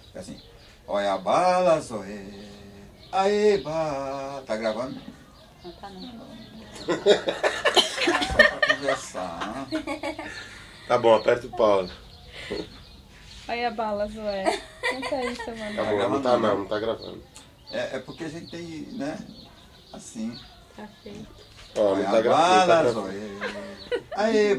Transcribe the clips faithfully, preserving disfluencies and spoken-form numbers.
É assim. Olha a bala, zoé. Aê, ba. Tá gravando? Não tá não. Só pra conversar. Tá bom, aperta o pau. Olha a bala, Zoé. Conta isso, Tá mano. bom, não tá não, não tá gravando. É, é porque a gente tem, né? Assim. Tá feio. Ó, não Olha tá a gravando. Não tá bala, gravando. zoé. Aê,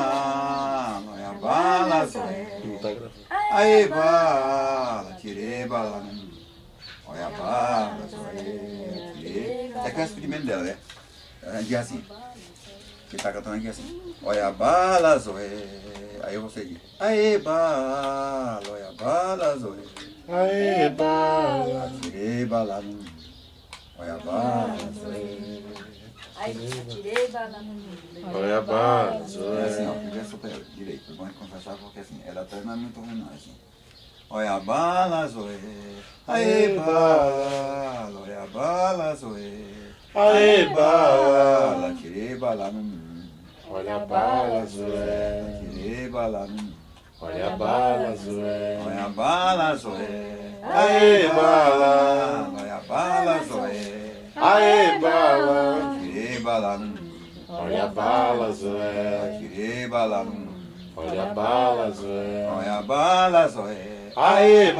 bala. Olha a bala, zoé. Não tá gravando. Aê, bala. Tirei bala. Olha a bala, zoé. Tirei. É que é o experimento dela, né? A gente é assim. Quem tá cantando aqui é assim. Olha a bala, zoé. Aí você diz. Aê, bala. Olha a bala, zoé. Aê, bala. Tirei bala no mundo. Olha a bala, zoé. Aí, tirei bala no mundo. Olha a bala, É assim, Zoé. ó. Primeiro solta direito. Vamos conversar porque assim. Ela atrás não é muito ruim, não. Assim. Olha a bala, zoé. Aê, bala. Olha a bala, zoé. Aê, bala. Tirei bala no mundo. Olha a bala, Zoé. Tirei bala no mundo. Olha a bala, Zoé. Olha a bala, zoé. Aê, bala. Olha a bala, zoé. Aê, bala. Tirei bala no mundo. Olha a bala, Zoé. Tirei bala no mundo. Olha a bala, Zoé. Olha a bala, zoé. Aê,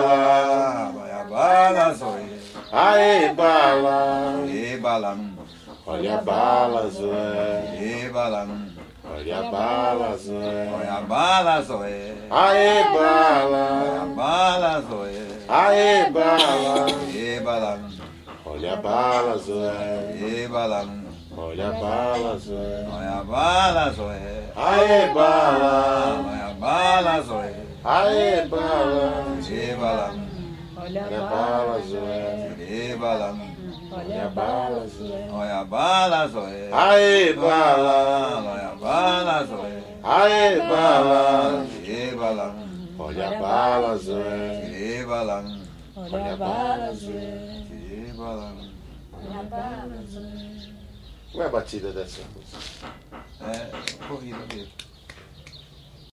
bala. Olha a bala, zoé. Aê, bala. Tirei bala no mundo. Olha a bala, Zoé. Tirei bala no mundo. Olha a bala, Zoé. Olha a bala, zoé. Aê, Olha bala. a bala, zoé. Aê, bala. Tirei bala no mundo. Olha a bala, Zoé. Tirei bala no mundo. Olha a bala, Zoé. Olha a bala, zoé. Aê, bala. Olha a bala, zoé. Aê, bala. Tirei bala no mundo. Olha Olha a a bala. bala, Zoé. Tirei bala no mundo. Olha a bala, Zoé. Olha a bala, zoé. Aê, bala. Olha a bala, zoé. Aê, bala. Tirei bala no mundo. Olha a bala, Zoé. Tirei bala no mundo. Olha a bala, Zoé. Tirei bala no mundo. Olha a bala, Zoé. Como é a batida dessa música? É corrida mesmo.